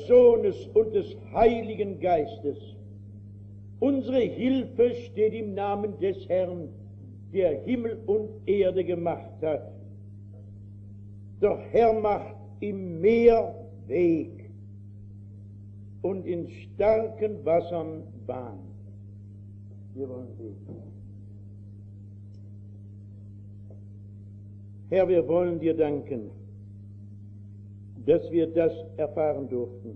Sohnes und des Heiligen Geistes. Unsere Hilfe steht im Namen des Herrn, der Himmel und Erde gemacht hat. Doch Herr macht im Meer Weg und in starken Wassern Bahn. Wir wollen beten. Herr, wir wollen dir danken, dass wir das erfahren durften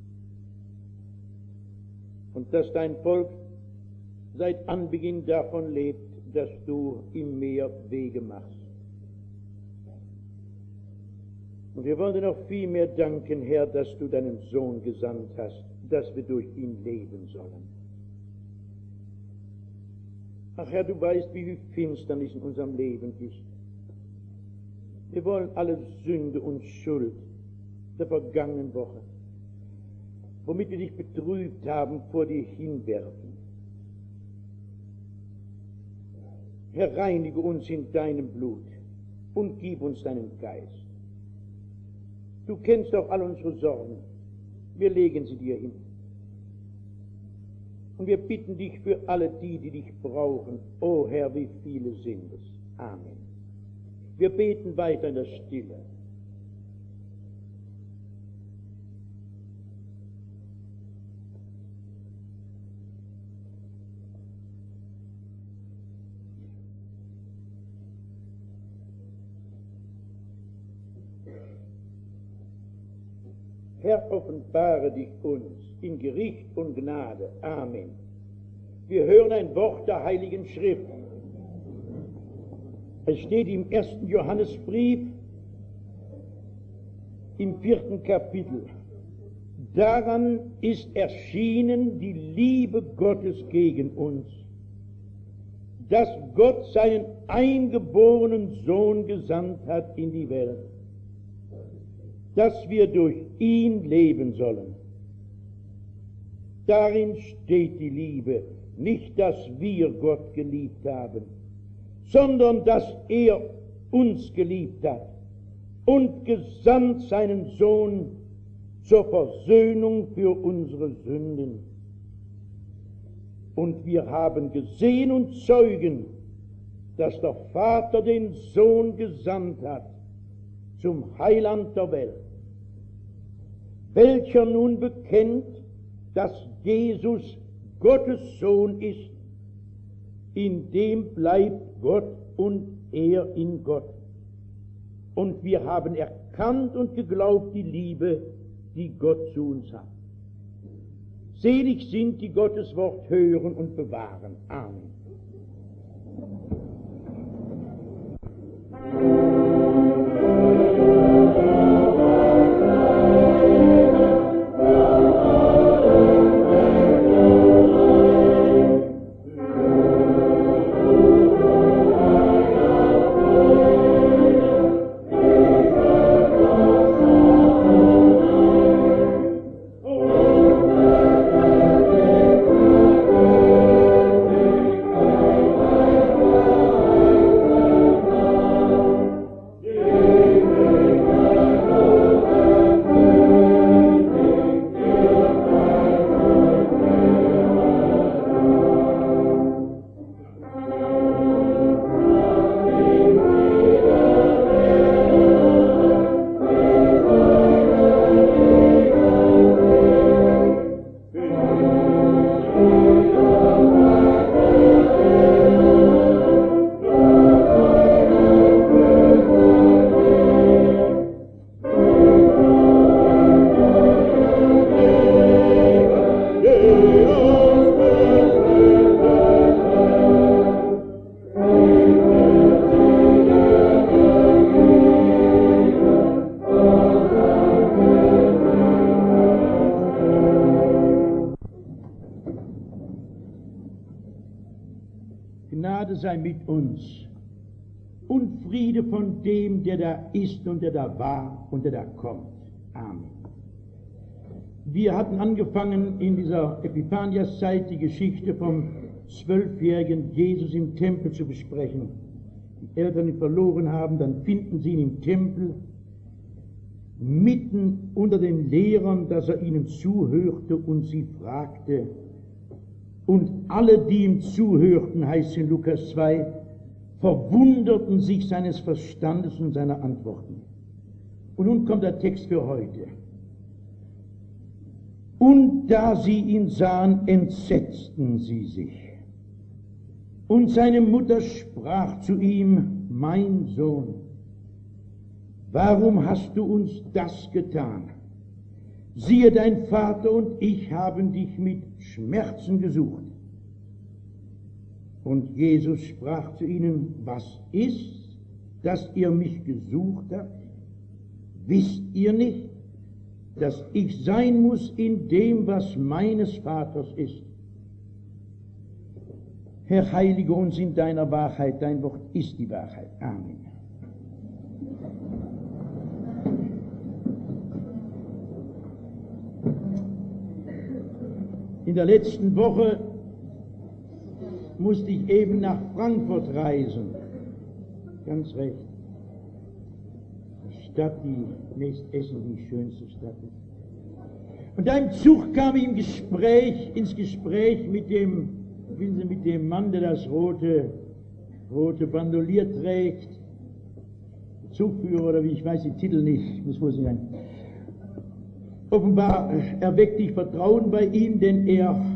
und dass dein Volk seit Anbeginn davon lebt, dass du im Meer Wege machst. Und wir wollen dir noch viel mehr danken, Herr, dass du deinen Sohn gesandt hast, dass wir durch ihn leben sollen. Ach Herr, du weißt, wie viel Finsternis in unserem Leben ist. Wir wollen alle Sünde und Schuld der vergangenen Woche, womit wir dich betrübt haben, vor dir hinwerfen. Herr, reinige uns in deinem Blut und gib uns deinen Geist. Du kennst auch all unsere Sorgen. Wir legen sie dir hin. Und wir bitten dich für alle die, die dich brauchen. O Herr, wie viele sind es. Amen. Wir beten weiter in der Stille. Herr, offenbare dich uns in Gericht und Gnade. Amen. Wir hören ein Wort der Heiligen Schrift. Es steht im 1. Johannesbrief, im 4. Kapitel. Daran ist erschienen die Liebe Gottes gegen uns, dass Gott seinen eingeborenen Sohn gesandt hat in die Welt, dass wir durch ihn leben sollen. Darin steht die Liebe, nicht, dass wir Gott geliebt haben, sondern dass er uns geliebt hat und gesandt seinen Sohn zur Versöhnung für unsere Sünden. Und wir haben gesehen und zeugen, dass der Vater den Sohn gesandt hat zum Heiland der Welt, welcher nun bekennt, dass Jesus Gottes Sohn ist, in dem bleibt Gott und er in Gott. Und wir haben erkannt und geglaubt die Liebe, die Gott zu uns hat. Selig sind, die Gottes Wort hören und bewahren. Amen. Sei mit uns und Friede von dem, der da ist und der da war und der da kommt. Amen. Wir hatten angefangen in dieser Epiphaniaszeit die Geschichte vom 12-jährigen Jesus im Tempel zu besprechen. Die Eltern ihn verloren haben, dann finden sie ihn im Tempel mitten unter den Lehrern, dass er ihnen zuhörte und sie fragte. Und alle, die ihm zuhörten, heißt in Lukas 2, verwunderten sich seines Verstandes und seiner Antworten. Und nun kommt der Text für heute. Und da sie ihn sahen, entsetzten sie sich. Und seine Mutter sprach zu ihm, mein Sohn, warum hast du uns das getan? Siehe, dein Vater und ich haben dich mit Schmerzen gesucht. Und Jesus sprach zu ihnen, was ist, dass ihr mich gesucht habt? Wisst ihr nicht, dass ich sein muss in dem, was meines Vaters ist? Herr, heilige uns in deiner Wahrheit, dein Wort ist die Wahrheit. Amen. In der letzten Woche musste ich eben nach Frankfurt reisen. Ganz recht. Eine Stadt, die nächst Essen die schönste Stadt ist. Und da im Zug kam ich ins Gespräch mit dem Mann, der das rote Bandolier trägt. Zugführer oder wie, ich weiß den Titel nicht, muss wohl sein. Offenbar erweckte ich Vertrauen bei ihm, denn er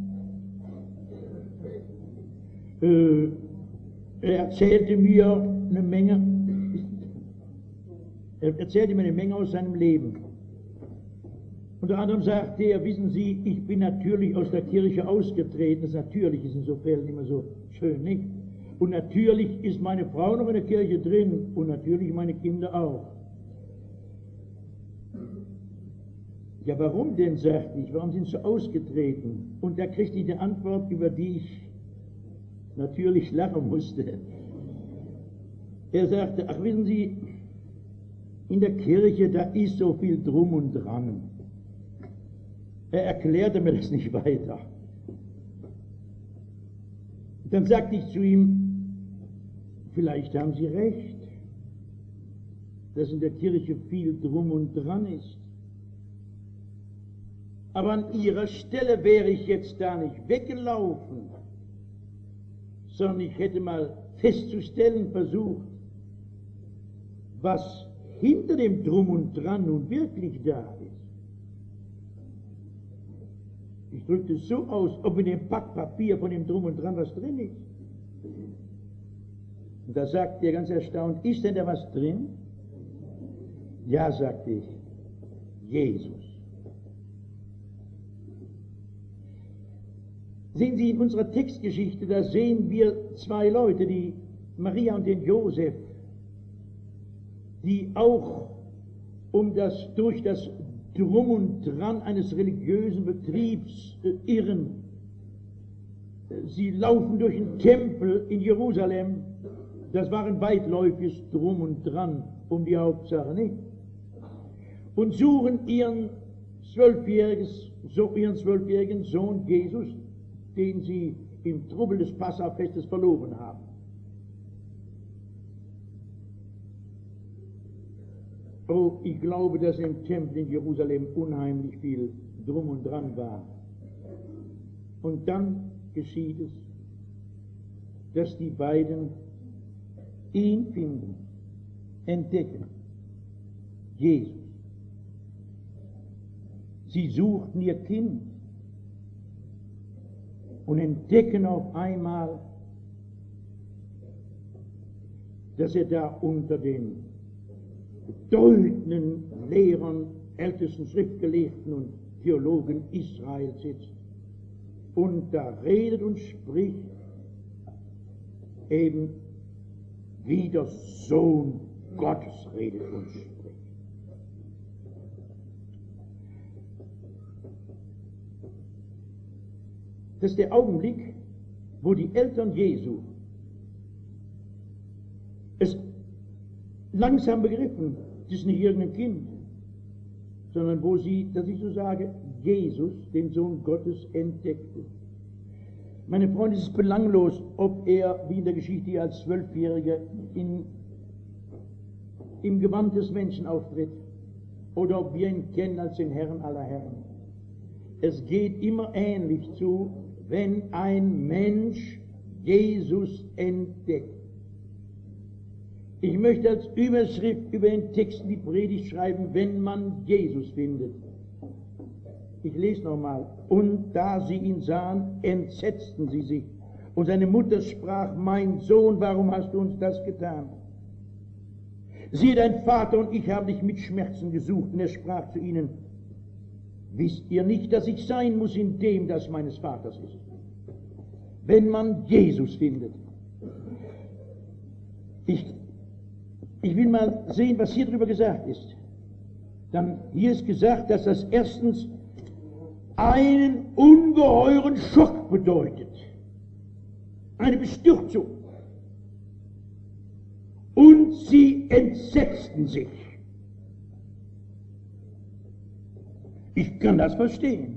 erzählte mir eine Menge aus seinem Leben. Unter anderem sagte er, wissen Sie, ich bin natürlich aus der Kirche ausgetreten. Das natürlich ist insofern immer so schön, nicht? Und natürlich ist meine Frau noch in der Kirche drin und natürlich meine Kinder auch. Ja, warum denn, sagte ich, warum sind Sie ausgetreten? Und da kriegte ich eine Antwort, über die ich natürlich lachen musste. Er sagte, ach wissen Sie, in der Kirche, da ist so viel Drum und Dran. Er erklärte mir das nicht weiter. Dann sagte ich zu ihm, vielleicht haben Sie recht, dass in der Kirche viel Drum und Dran ist. Aber an Ihrer Stelle wäre ich jetzt da nicht weggelaufen, sondern ich hätte mal festzustellen versucht, was hinter dem Drum und Dran nun wirklich da ist. Ich drückte es so aus, ob in dem Packpapier von dem Drum und Dran was drin ist. Und da sagte er ganz erstaunt, ist denn da was drin? Ja, sagte ich, Jesus. Sehen Sie, in unserer Textgeschichte, da sehen wir zwei Leute, die Maria und den Josef, die auch durch das Drum und Dran eines religiösen Betriebs irren. Sie laufen durch den Tempel in Jerusalem, das war ein weitläufiges Drum und Dran um die Hauptsache, nicht? Und suchen ihren zwölfjährigen Sohn Jesus, den sie im Trubel des Passafestes verloren haben. Oh, ich glaube, dass im Tempel in Jerusalem unheimlich viel Drum und Dran war. Und dann geschieht es, dass die beiden ihn finden, entdecken, Jesus. Sie suchten ihr Kind und entdecken auf einmal, dass er da unter den bedeutenden Lehrern, ältesten Schriftgelehrten und Theologen Israels sitzt und da redet und spricht eben wie der Sohn Gottes redet und spricht. Das ist der Augenblick, wo die Eltern Jesu es langsam begriffen, das ist nicht irgendein Kind, sondern wo sie, dass ich so sage, Jesus, den Sohn Gottes, entdeckte. Meine Freunde, es ist belanglos, ob er, wie in der Geschichte als Zwölfjähriger, im Gewand des Menschen auftritt, oder ob wir ihn kennen als den Herrn aller Herren. Es geht immer ähnlich zu, wenn ein Mensch Jesus entdeckt. Ich möchte als Überschrift über den Text die Predigt schreiben, wenn man Jesus findet. Ich lese nochmal. Und da sie ihn sahen, entsetzten sie sich. Und seine Mutter sprach, mein Sohn, warum hast du uns das getan? Siehe, dein Vater und ich haben dich mit Schmerzen gesucht. Und er sprach zu ihnen, wisst ihr nicht, dass ich sein muss in dem, das meines Vaters ist? Wenn man Jesus findet. Ich will mal sehen, was hier drüber gesagt ist. Dann hier ist gesagt, dass das erstens einen ungeheuren Schock bedeutet. Eine Bestürzung. Und sie entsetzten sich. Ich kann das verstehen,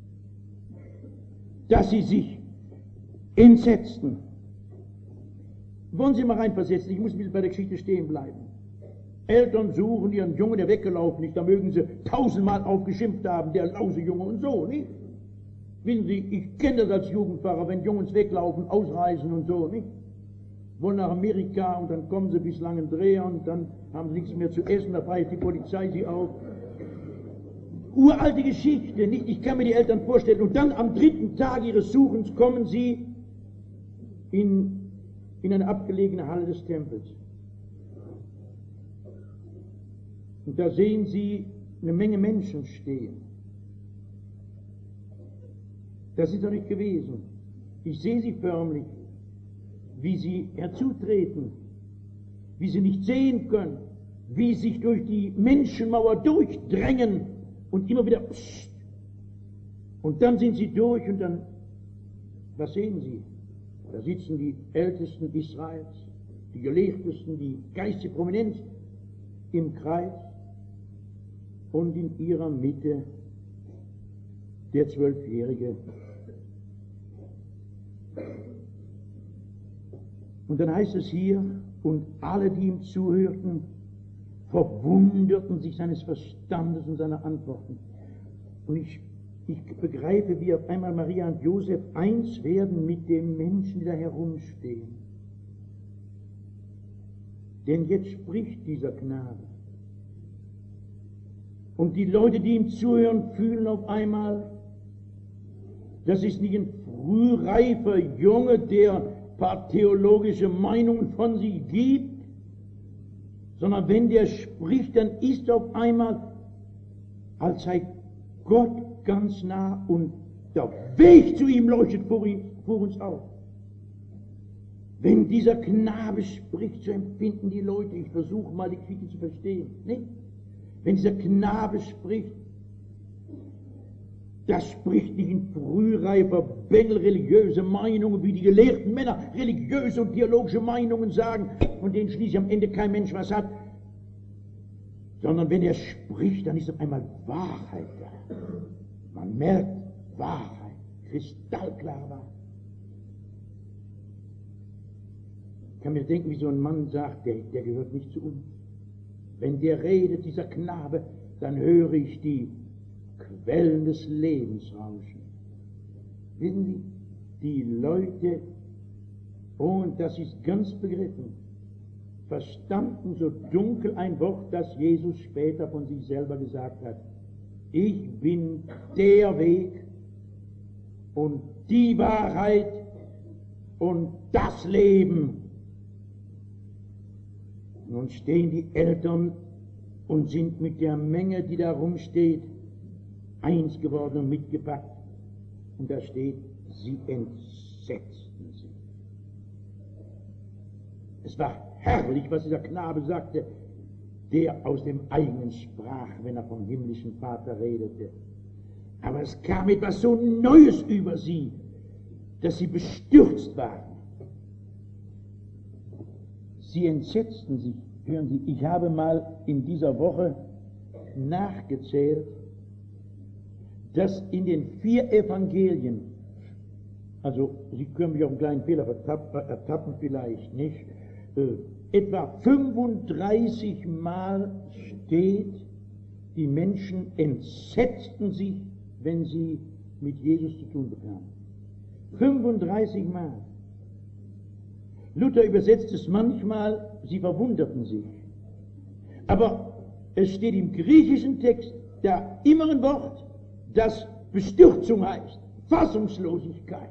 dass sie sich entsetzten. Wollen Sie mal reinversetzen, ich muss ein bisschen bei der Geschichte stehen bleiben. Eltern suchen ihren Jungen, der weggelaufen ist, da mögen sie 1000-mal aufgeschimpft haben, der lause Junge und so, nicht? Wissen Sie, ich kenne das als Jugendpfarrer, wenn Jungs weglaufen, ausreisen und so, nicht? Wollen nach Amerika und dann kommen sie bis Langendreher und dann haben sie nichts mehr zu essen, da freiert die Polizei sie auf. Uralte Geschichte, nicht? Ich kann mir die Eltern vorstellen. Und dann am 3. Tag ihres Suchens kommen sie in eine abgelegene Halle des Tempels. Und da sehen sie eine Menge Menschen stehen. Das ist doch nicht gewesen. Ich sehe sie förmlich, wie sie herzutreten, wie sie nicht sehen können, wie sie sich durch die Menschenmauer durchdrängen und immer wieder pssst. Und dann sind sie durch und dann, was sehen sie? Da sitzen die Ältesten Israels, die Gelehrtesten, die geistige Prominenz im Kreis und in ihrer Mitte der 12-Jährige. Und dann heißt es hier, und alle, die ihm zuhörten, verwunderten sich seines Verstandes und seiner Antworten. Und ich begreife, wie auf einmal Maria und Josef eins werden mit den Menschen, die da herumstehen. Denn jetzt spricht dieser Knabe. Und die Leute, die ihm zuhören, fühlen auf einmal, das ist nicht ein frühreifer Junge, der ein paar theologische Meinungen von sich gibt, sondern wenn der spricht, dann ist auf einmal, als sei Gott ganz nah und der Weg zu ihm leuchtet vor uns auf. Wenn dieser Knabe spricht, so empfinden die Leute, ich versuche mal die Geschichte zu verstehen, nicht? Wenn dieser Knabe spricht, das spricht nicht in frühreifer Bengel religiöse Meinungen, wie die gelehrten Männer religiöse und theologische Meinungen sagen, von denen schließlich am Ende kein Mensch was hat, sondern wenn er spricht, dann ist auf einmal Wahrheit da. Man merkt Wahrheit, kristallklare Wahrheit. Ich kann mir denken, wie so ein Mann sagt, der gehört nicht zu uns. Wenn der redet, dieser Knabe, dann höre ich die Quellen des Lebens rauschen. Wissen Sie, die Leute, und das ist ganz begriffen, verstanden so dunkel ein Wort, das Jesus später von sich selber gesagt hat. Ich bin der Weg und die Wahrheit und das Leben. Nun stehen die Eltern und sind mit der Menge, die da rumsteht, eins geworden und mitgepackt. Und da steht, sie entsetzten sich. Es war herrlich, was dieser Knabe sagte, der aus dem eigenen sprach, wenn er vom himmlischen Vater redete. Aber es kam etwas so Neues über sie, dass sie bestürzt waren. Sie entsetzten sich. Hören Sie, ich habe mal in dieser Woche nachgezählt, dass in den 4 Evangelien, also Sie können mich auf einen kleinen Fehler ertappen vielleicht, nicht? Etwa 35 Mal steht, Die Menschen entsetzten sich, wenn sie mit Jesus zu tun bekamen. 35 Mal. Luther übersetzt es manchmal, sie verwunderten sich. Aber es steht im griechischen Text da immer ein Wort, das Bestürzung heißt, Fassungslosigkeit.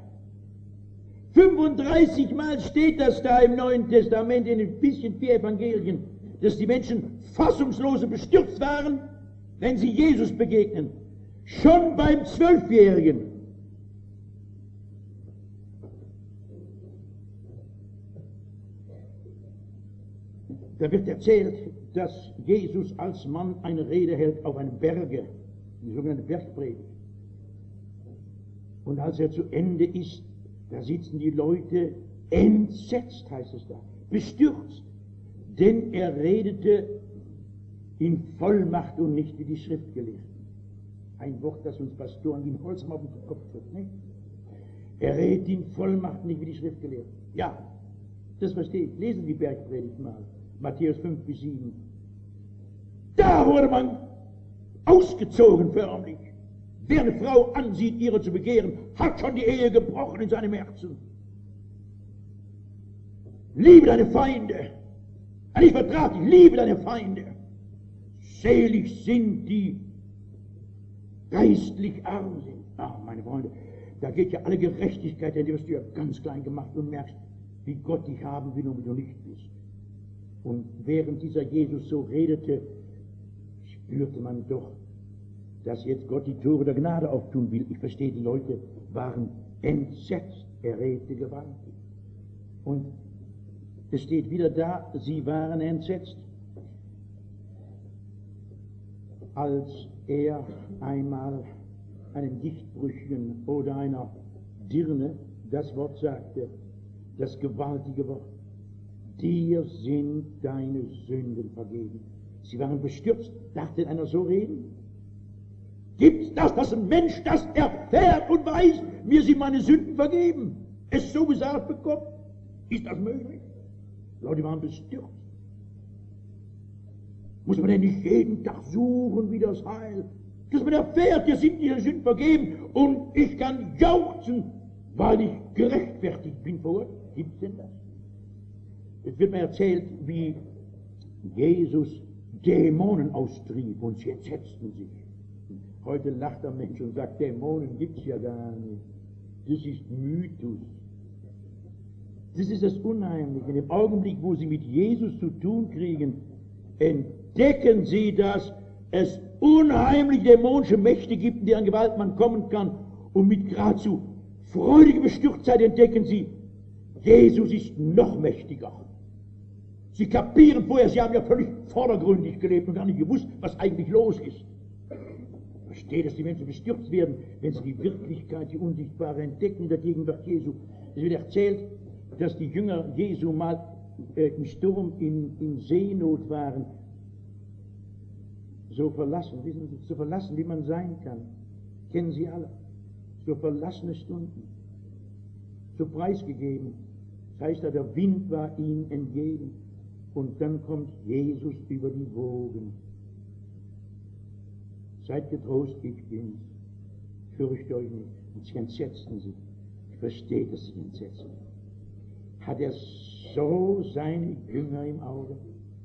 35 Mal steht das da im Neuen Testament in ein bisschen 4 Evangelien, dass die Menschen fassungslos und bestürzt waren, wenn sie Jesus begegnen. Schon beim 12-Jährigen. Da wird erzählt, dass Jesus als Mann eine Rede hält auf einem Berge, die sogenannte Bergpredigt. Und als er zu Ende ist, da sitzen die Leute entsetzt, heißt es da, bestürzt, denn er redete in Vollmacht und nicht wie die Schriftgelehrten. Ein Wort, das uns Pastoren wie ein Holzhammer auf den Kopf trifft, nicht? Er redet in Vollmacht, nicht wie die Schriftgelehrten. Ja, das verstehe ich. Lesen die Bergpredigt mal. Matthäus 5-7. Da wurde man ausgezogen förmlich. Wer eine Frau ansieht, ihre zu begehren, hat schon die Ehe gebrochen in seinem Herzen. Liebe deine Feinde. Ich vertrage dich, liebe deine Feinde. Selig sind die geistlich arm sind. Ach, meine Freunde, da geht ja alle Gerechtigkeit, denn die wirst du ja ganz klein gemacht und merkst, wie Gott dich haben will und wie du nicht bist. Und während dieser Jesus so redete, spürte man doch, dass jetzt Gott die Tore der Gnade auftun will. Ich verstehe, die Leute waren entsetzt. Er redete gewaltig. Und es steht wieder da, sie waren entsetzt. Als er einmal einem Gichtbrüchigen oder einer Dirne das Wort sagte, das gewaltige Wort, dir sind deine Sünden vergeben. Sie waren bestürzt. Darf denn einer so reden? Gibt's das, dass ein Mensch das erfährt und weiß, mir sind meine Sünden vergeben? Es so gesagt bekommt? Ist das möglich? Die Leute waren bestürzt. Muss man denn nicht jeden Tag suchen, wie das Heil? Dass man erfährt, dir sind ihre Sünden vergeben und ich kann jauchzen, weil ich gerechtfertigt bin vor Gott. Gibt's denn das? Es wird mir erzählt, wie Jesus Dämonen austrieb und sie entsetzten sich. Heute lacht der Mensch und sagt, Dämonen gibt's ja gar nicht. Das ist Mythos. Das ist das Unheimliche. In dem Augenblick, wo sie mit Jesus zu tun kriegen, entdecken sie, dass es unheimlich dämonische Mächte gibt, in deren Gewalt man kommen kann. Und mit geradezu freudiger Bestürztheit entdecken sie, Jesus ist noch mächtiger. Sie kapieren vorher, sie haben ja völlig vordergründig gelebt und gar nicht gewusst, was eigentlich los ist. Versteht, dass die Menschen bestürzt werden, wenn sie die Wirklichkeit, die Unsichtbare entdecken in der Gegenwart Jesu. Es wird erzählt, dass die Jünger Jesu mal im Sturm in Seenot waren. So verlassen, wissen Sie, so verlassen, wie man sein kann. Kennen Sie alle. So verlassene Stunden. So preisgegeben. Das heißt, der Wind war ihnen entgegen. Und dann kommt Jesus über die Wogen. Seid getrost, ich bin's. Fürchte euch nicht. Und sie entsetzten sich. Ich verstehe, dass sie entsetzen. Hat er so seine Jünger im Auge?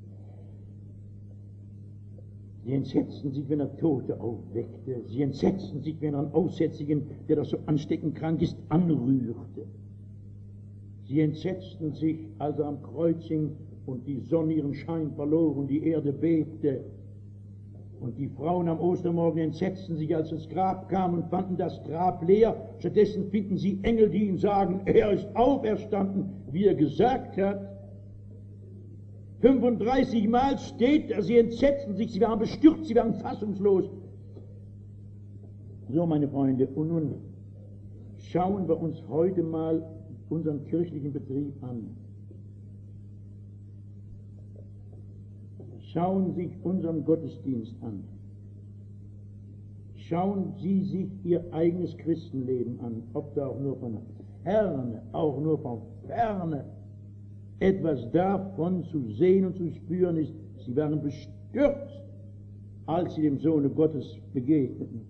Sie entsetzten sich, wenn er Tote aufweckte. Sie entsetzten sich, wenn er einen Aussätzigen, der doch so ansteckend krank ist, anrührte. Sie entsetzten sich, als er am Kreuz hing und die Sonne ihren Schein verlor und die Erde bebte. Und die Frauen am Ostermorgen entsetzten sich, als ins Grab kam und fanden das Grab leer. Stattdessen finden sie Engel, die ihnen sagen, er ist auferstanden, wie er gesagt hat. 35 Mal steht da, sie entsetzten sich, sie waren bestürzt, sie waren fassungslos. So, meine Freunde, und nun schauen wir uns heute mal unseren kirchlichen Betrieb an. Schauen Sie sich unseren Gottesdienst an. Schauen Sie sich Ihr eigenes Christenleben an, ob da auch nur von Ferne etwas davon zu sehen und zu spüren ist. Sie waren bestürzt. als sie dem Sohne Gottes begegneten.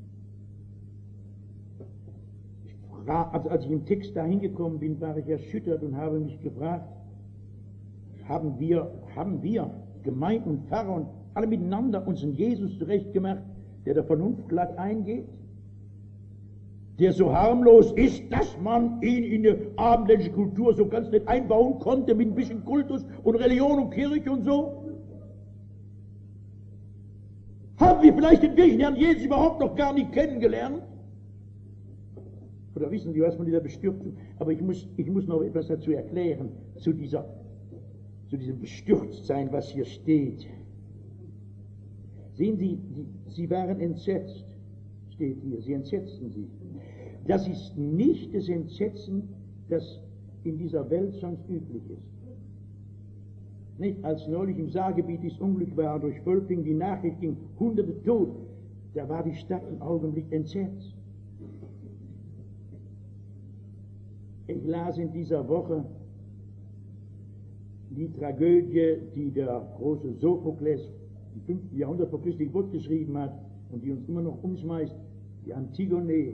Als ich im Text dahin gekommen bin, war ich erschüttert und habe mich gefragt, haben wir Gemeinde und Pfarrer und alle miteinander uns einen Jesus zurechtgemacht, der der Vernunft glatt eingeht? Der so harmlos ist, dass man ihn in die abendländische Kultur so ganz nett einbauen konnte mit ein bisschen Kultus und Religion und Kirche und so? Haben wir vielleicht den wirklichen Herrn Jesus überhaupt noch gar nicht kennengelernt? Oder wissen Sie was von dieser Bestürzung? Aber ich muss noch etwas dazu erklären, zu diesem Bestürztsein, was hier steht. Sehen Sie, sie waren entsetzt, steht hier, sie entsetzten sich. Das ist nicht das Entsetzen, das in dieser Welt sonst üblich ist. Nicht, als neulich im Saargebiet dieses Unglück war, durch Völklingen die Nachricht ging, Hunderte tot, da war die Stadt im Augenblick entsetzt. Ich las in dieser Woche die Tragödie, die der große Sophokles im 5. Jahrhundert vor Christi Geburt geschrieben hat und die uns immer noch umschmeißt, die Antigone.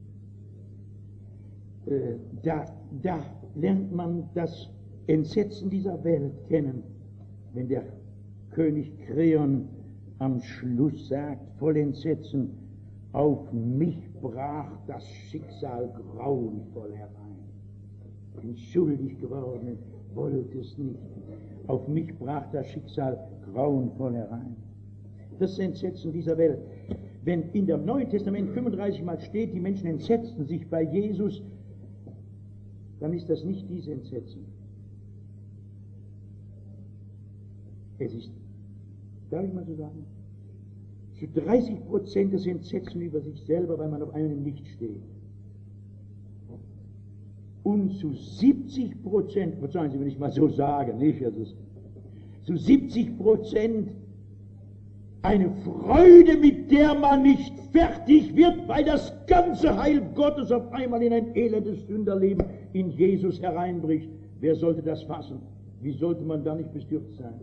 Da lernt man das Entsetzen dieser Welt kennen, wenn der König Kreon am Schluss sagt, voll Entsetzen, auf mich brach das Schicksal grauenvoll herein. Ich bin schuldig geworden, wollte es nicht. Auf mich brach das Schicksal grauenvoll herein. Das Entsetzen dieser Welt. Wenn in dem Neuen Testament 35 Mal steht, die Menschen entsetzten sich bei Jesus, dann ist das nicht dieses Entsetzen. Es ist, darf ich mal so sagen, zu 30% das Entsetzen über sich selber, weil man auf einem nicht steht. Und zu 70%, verzeihen Sie, wenn ich mal so sage, nicht? Also zu 70% eine Freude, mit der man nicht fertig wird, weil das ganze Heil Gottes auf einmal in ein elendes Sünderleben in Jesus hereinbricht. Wer sollte das fassen? Wie sollte man da nicht bestürzt sein?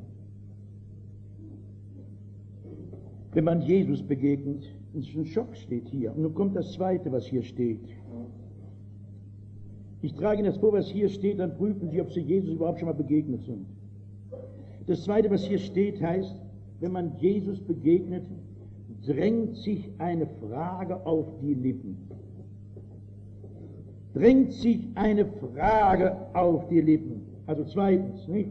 Wenn man Jesus begegnet, ist ein Schock, steht hier. Und nun kommt das Zweite, was hier steht. Ich trage Ihnen das vor, was hier steht, dann prüfen Sie, ob Sie Jesus überhaupt schon mal begegnet sind. Das Zweite, was hier steht, heißt, wenn man Jesus begegnet, drängt sich eine Frage auf die Lippen. Drängt sich eine Frage auf die Lippen. Also zweitens, nicht?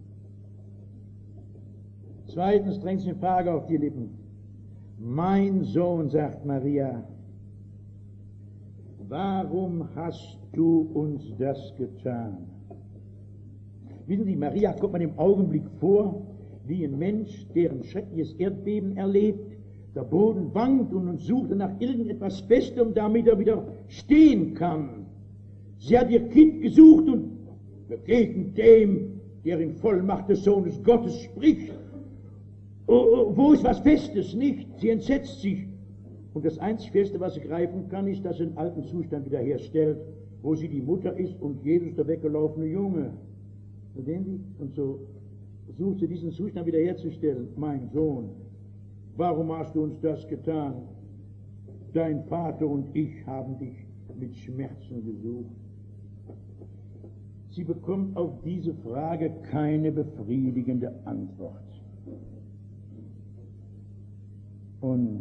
Zweitens drängt sich eine Frage auf die Lippen. Mein Sohn, sagt Maria, warum hast du uns das getan? Wissen Sie, Maria kommt man im Augenblick vor, wie ein Mensch, der ein schreckliches Erdbeben erlebt, der Boden wankt und sucht nach irgendetwas Festem, damit er wieder stehen kann. Sie hat ihr Kind gesucht und begegnet dem, der in Vollmacht des Sohnes Gottes spricht. Wo ist was Festes? Nicht. Sie entsetzt sich. Und das einzig Feste, was sie greifen kann, ist, dass sie den alten Zustand wiederherstellt, wo sie die Mutter ist und Jesus der weggelaufene Junge. Verstehen Sie? Und so versucht sie diesen Zustand wiederherzustellen. Mein Sohn, warum hast du uns das getan? Dein Vater und ich haben dich mit Schmerzen gesucht. Sie bekommt auf diese Frage keine befriedigende Antwort. Und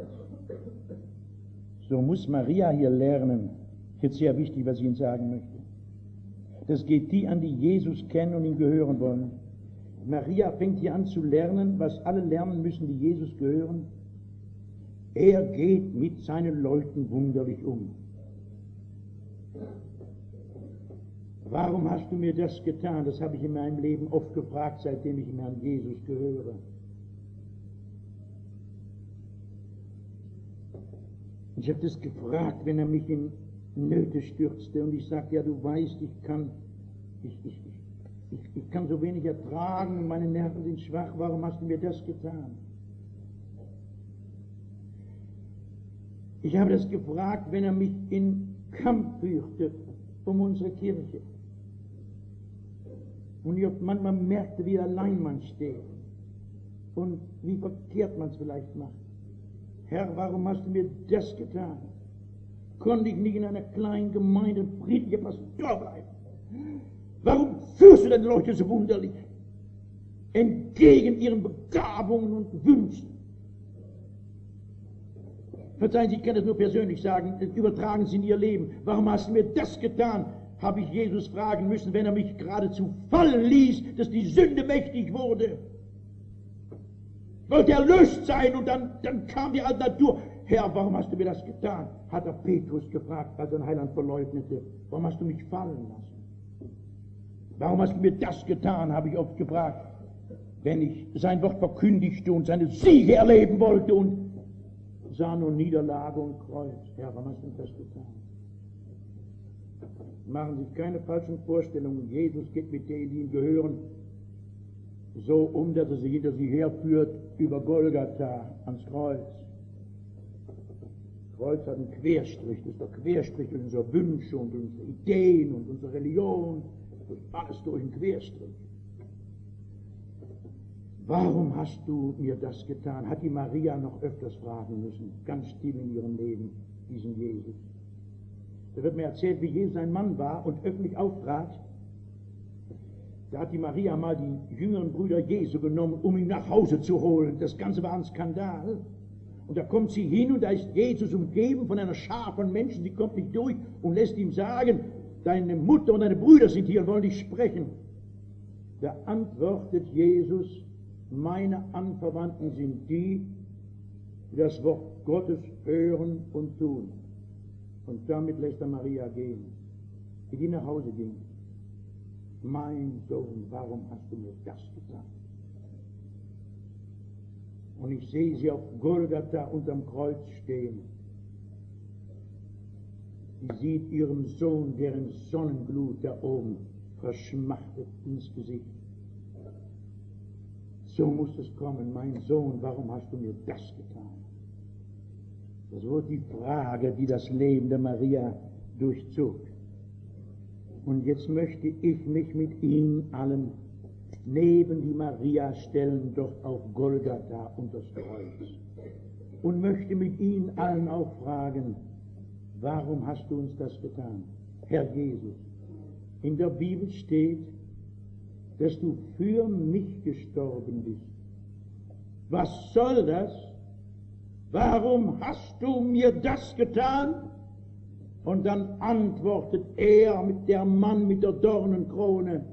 so muss Maria hier lernen, jetzt sehr wichtig, was ich Ihnen sagen möchte. Das geht die an, die Jesus kennen und ihm gehören wollen. Maria fängt hier an zu lernen, was alle lernen müssen, die Jesus gehören. Er geht mit seinen Leuten wunderlich um. Warum hast du mir das getan? Das habe ich in meinem Leben oft gefragt, seitdem ich dem Herrn Jesus gehöre. Ich habe das gefragt, wenn er mich in Nöte stürzte und ich sagte, ja, du weißt, ich kann so wenig ertragen, meine Nerven sind schwach, warum hast du mir das getan? Ich habe das gefragt, wenn er mich in Kampf führte um unsere Kirche. Und ich manchmal merkte, wie allein man steht und wie verkehrt man es vielleicht macht. Herr, warum hast du mir das getan? Konnte ich nicht in einer kleinen Gemeinde friedlicher Pastor bleiben? Warum führst du denn Leute so wunderlich? Entgegen ihren Begabungen und Wünschen. Verzeihen Sie, ich kann das nur persönlich sagen, übertragen Sie in Ihr Leben. Warum hast du mir das getan? Habe ich Jesus fragen müssen, wenn er mich geradezu fallen ließ, dass die Sünde mächtig wurde. Wollte erlöst sein und dann kam die alte Natur. Herr, warum hast du mir das getan? Hat er Petrus gefragt, als er den Heiland verleugnete. Warum hast du mich fallen lassen? Warum hast du mir das getan, habe ich oft gefragt, wenn ich sein Wort verkündigte und seine Siege erleben wollte und sah nur Niederlage und Kreuz. Herr, warum hast du mir das getan? Machen sich keine falschen Vorstellungen. Jesus geht mit denen, die ihm gehören, so um, dass er sie hinter sich herführt, über Golgatha ans Kreuz. Das Kreuz hat einen Querstrich, das ist der Querstrich durch unsere Wünsche und unsere Ideen und unsere Religion, durch alles durch einen Querstrich. Warum hast du mir das getan? Hat die Maria noch öfters fragen müssen, ganz still in ihrem Leben, diesen Jesus. Da wird mir erzählt, wie Jesus ein Mann war und öffentlich auftrat. Da hat die Maria mal die jüngeren Brüder Jesu genommen, um ihn nach Hause zu holen. Das Ganze war ein Skandal. Und da kommt sie hin und da ist Jesus umgeben von einer Schar von Menschen, die kommt nicht durch und lässt ihm sagen, deine Mutter und deine Brüder sind hier und wollen dich sprechen. Da antwortet Jesus, meine Anverwandten sind die, die das Wort Gottes hören und tun. Und damit lässt er Maria gehen, die nach Hause ging. Mein Sohn, warum hast du mir das getan? Und ich sehe sie auf Golgatha unterm Kreuz stehen. Sie sieht ihren Sohn, deren Sonnenglut da oben verschmachtet ins Gesicht. So muss es kommen, mein Sohn, warum hast du mir das getan? Das war die Frage, die das Leben der Maria durchzog. Und jetzt möchte ich mich mit Ihnen allen neben die Maria stellen, dort auf Golgatha unter das Kreuz. Und möchte mit Ihnen allen auch fragen, warum hast du uns das getan? Herr Jesus, in der Bibel steht, dass du für mich gestorben bist. Was soll das? Warum hast du mir das getan? Und dann antwortet er mit der Mann mit der Dornenkrone,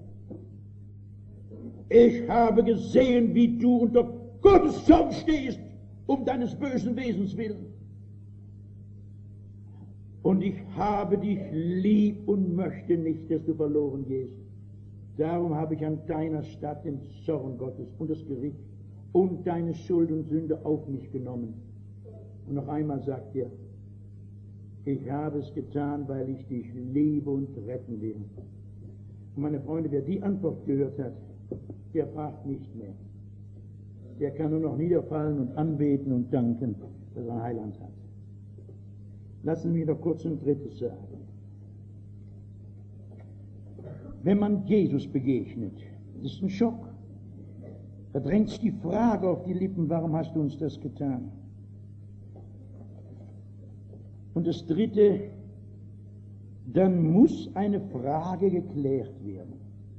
ich habe gesehen, wie du unter Gottes Zorn stehst, um deines bösen Wesens willen. Und ich habe dich lieb und möchte nicht, dass du verloren gehst. Darum habe ich an deiner Stadt den Zorn Gottes und das Gericht und deine Schuld und Sünde auf mich genommen. Und noch einmal sagt er, ich habe es getan, weil ich dich liebe und retten will. Und meine Freunde, wer die Antwort gehört hat, der fragt nicht mehr. Der kann nur noch niederfallen und anbeten und danken, dass er ein Heiland hat. Lassen Sie mich noch kurz ein drittes sagen. Wenn man Jesus begegnet, das ist ein Schock. Da drängt sich die Frage auf die Lippen, warum hast du uns das getan? Und das dritte, dann muss eine Frage geklärt werden.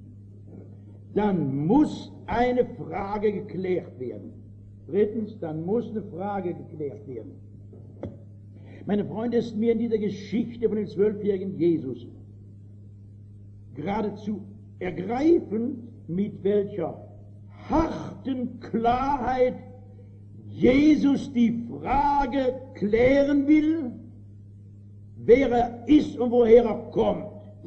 Dann muss eine Frage geklärt werden. Drittens, dann muss eine Frage geklärt werden. Meine Freunde, es ist mir in dieser Geschichte von dem 12-jährigen Jesus geradezu ergreifend, mit welcher harten Klarheit Jesus die Frage klären will, wer er ist und woher er kommt.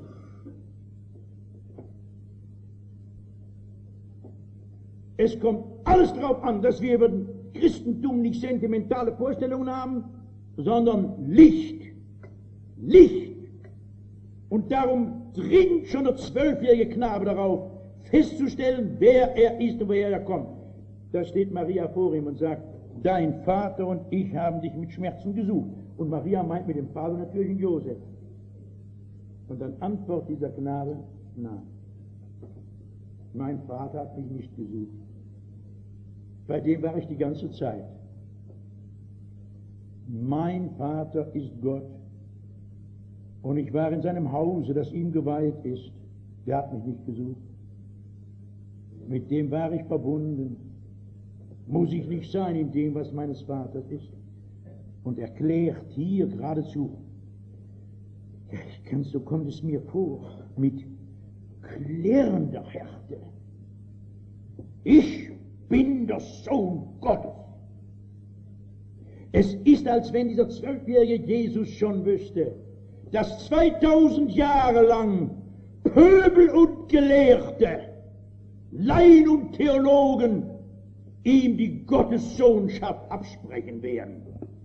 Es kommt alles darauf an, dass wir über das Christentum nicht sentimentale Vorstellungen haben, sondern Licht. Licht. Und darum dringt schon der 12-jährige Knabe darauf, festzustellen, wer er ist und woher er kommt. Da steht Maria vor ihm und sagt, dein Vater und ich haben dich mit Schmerzen gesucht. Und Maria meint mit dem Vater natürlich den Josef. Und dann antwortet dieser Knabe, nein, mein Vater hat mich nicht gesucht. Bei dem war ich die ganze Zeit. Mein Vater ist Gott. Und ich war in seinem Hause, das ihm geweiht ist. Der hat mich nicht gesucht. Mit dem war ich verbunden. Muss ich nicht sein in dem, was meines Vaters ist. Und erklärt hier geradezu, ja, so kommt es mir vor, mit klärender Härte. Ich bin der Sohn Gottes. Es ist, als wenn dieser 12-jährige Jesus schon wüsste, dass 2000 Jahre lang Pöbel und Gelehrte, Laien und Theologen ihm die Gottessohnschaft absprechen werden.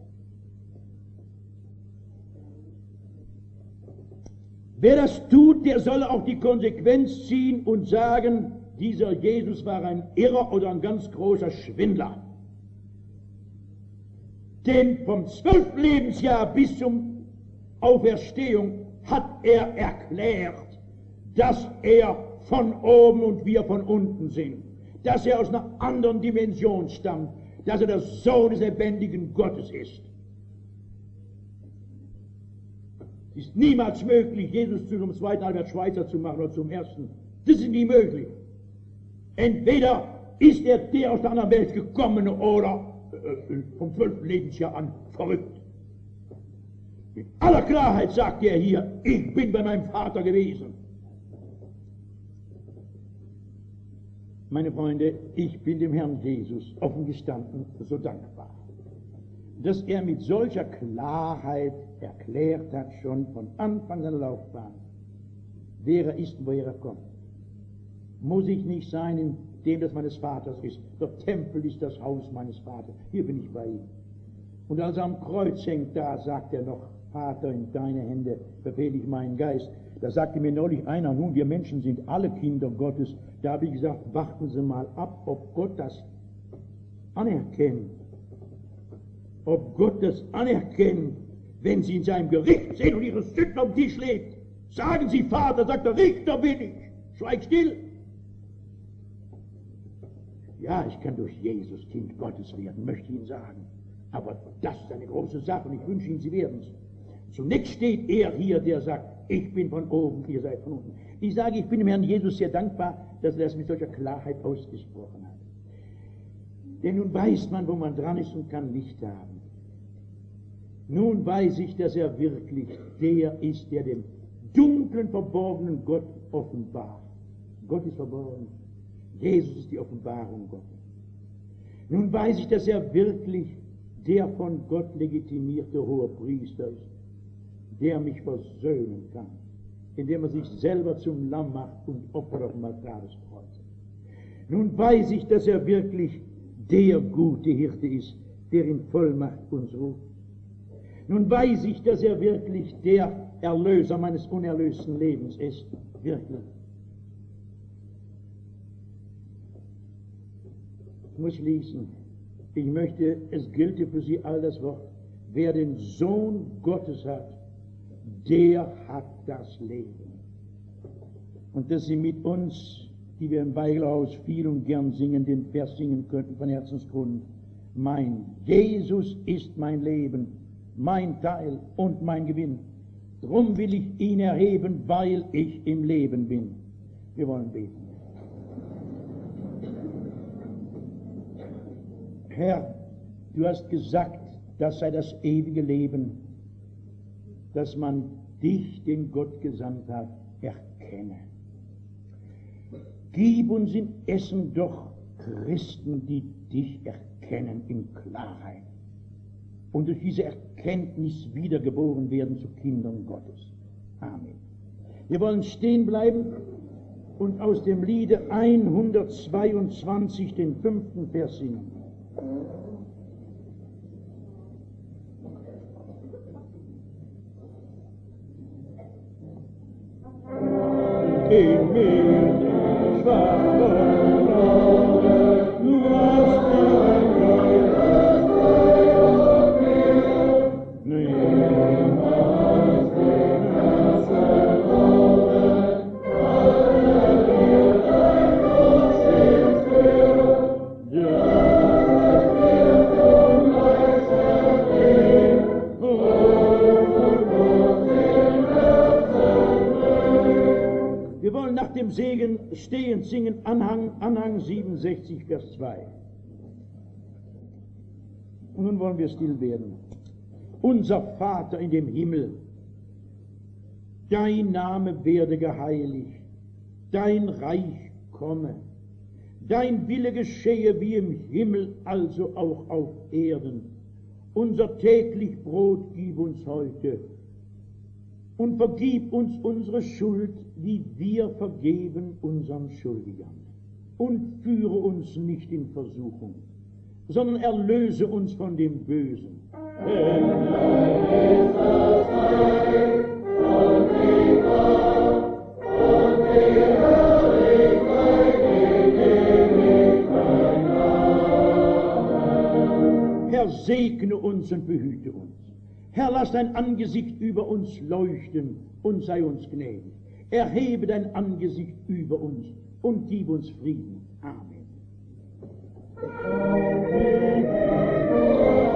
Wer das tut, der soll auch die Konsequenz ziehen und sagen, dieser Jesus war ein Irrer oder ein ganz großer Schwindler. Denn vom 12. Lebensjahr bis zum Auferstehung hat er erklärt, dass er von oben und wir von unten sind, dass er aus einer anderen Dimension stammt, dass er der Sohn des lebendigen Gottes ist. Es ist niemals möglich, Jesus zum zweiten Albert Schweitzer zu machen oder zum ersten. Das ist nie möglich. Entweder ist er der aus der anderen Welt gekommene oder vom 12. Lebensjahr an verrückt. Mit aller Klarheit sagt er hier, ich bin bei meinem Vater gewesen. Meine Freunde, ich bin dem Herrn Jesus offen gestanden so dankbar, dass er mit solcher Klarheit erklärt hat, schon von Anfang seiner Laufbahn, wer er ist und woher er kommt. Muss ich nicht sein in dem, das meines Vaters ist. Der Tempel ist das Haus meines Vaters. Hier bin ich bei ihm. Und als er am Kreuz hängt, da sagt er noch, Vater, in deine Hände befehle ich meinen Geist. Da sagte mir neulich einer, nun, wir Menschen sind alle Kinder Gottes. Da habe ich gesagt, warten Sie mal ab, ob Gott das anerkennt. Ob Gott das anerkennt, wenn Sie in seinem Gericht sehen und Ihre Sünden am Tisch legt. Sagen Sie, Vater, sagt der Richter bin ich. Schweig still. Ja, ich kann durch Jesus Kind Gottes werden, möchte ich Ihnen sagen. Aber das ist eine große Sache und ich wünsche Ihnen, Sie werden es. Zunächst steht er hier, der sagt, ich bin von oben, ihr seid von unten. Ich sage, ich bin dem Herrn Jesus sehr dankbar, dass er das mit solcher Klarheit ausgesprochen hat. Denn nun weiß man, wo man dran ist und kann Licht haben. Nun weiß ich, dass er wirklich der ist, der den dunklen, verborgenen Gott offenbart. Gott ist verborgen. Jesus ist die Offenbarung Gottes. Nun weiß ich, dass er wirklich der von Gott legitimierte hohe Priester ist, der mich versöhnen kann, indem er sich selber zum Lamm macht und opfert auf dem Altar des Kreuzes. Nun weiß ich, dass er wirklich der gute Hirte ist, der in Vollmacht uns ruft. Nun weiß ich, dass er wirklich der Erlöser meines unerlösten Lebens ist, wirklich. Ich muss schließen. Ich möchte, es gelte für Sie all das Wort, wer den Sohn Gottes hat, der hat das Leben. Und dass Sie mit uns, die wir im Beigelhaus viel und gern singen, den Vers singen könnten von Herzensgrund. Mein Jesus ist mein Leben, mein Teil und mein Gewinn. Drum will ich ihn erheben, weil ich im Leben bin. Wir wollen beten. Herr, du hast gesagt, das sei das ewige Leben, dass man dich, den Gott gesandt hat, erkenne. Gib uns in Essen doch Christen, die dich erkennen in Klarheit und durch diese Erkenntnis wiedergeboren werden zu Kindern Gottes. Amen. Wir wollen stehen bleiben und aus dem Liede 122 den 5. Vers singen. In mir schwachen Glaube, du hast ein Gott, niemals den Herzen ohne, alle dir dein Gott steht für, ja, wir vom Leichtsam nach dem Segen stehend singen Anhang 67, Vers 2. Und nun wollen wir still werden. Unser Vater in dem Himmel, dein Name werde geheiligt, dein Reich komme, dein Wille geschehe wie im Himmel, also auch auf Erden. Unser täglich Brot gib uns heute und vergib uns unsere Schuld, wie wir vergeben unseren Schuldigern. Und führe uns nicht in Versuchung, sondern erlöse uns von dem Bösen. Denn dein ist das Reich und die Macht und die Herrlichkeit in Ewigkeit. Amen. Herr, segne uns und behüte uns. Herr, lass dein Angesicht über uns leuchten und sei uns gnädig. Erhebe dein Angesicht über uns und gib uns Frieden. Amen.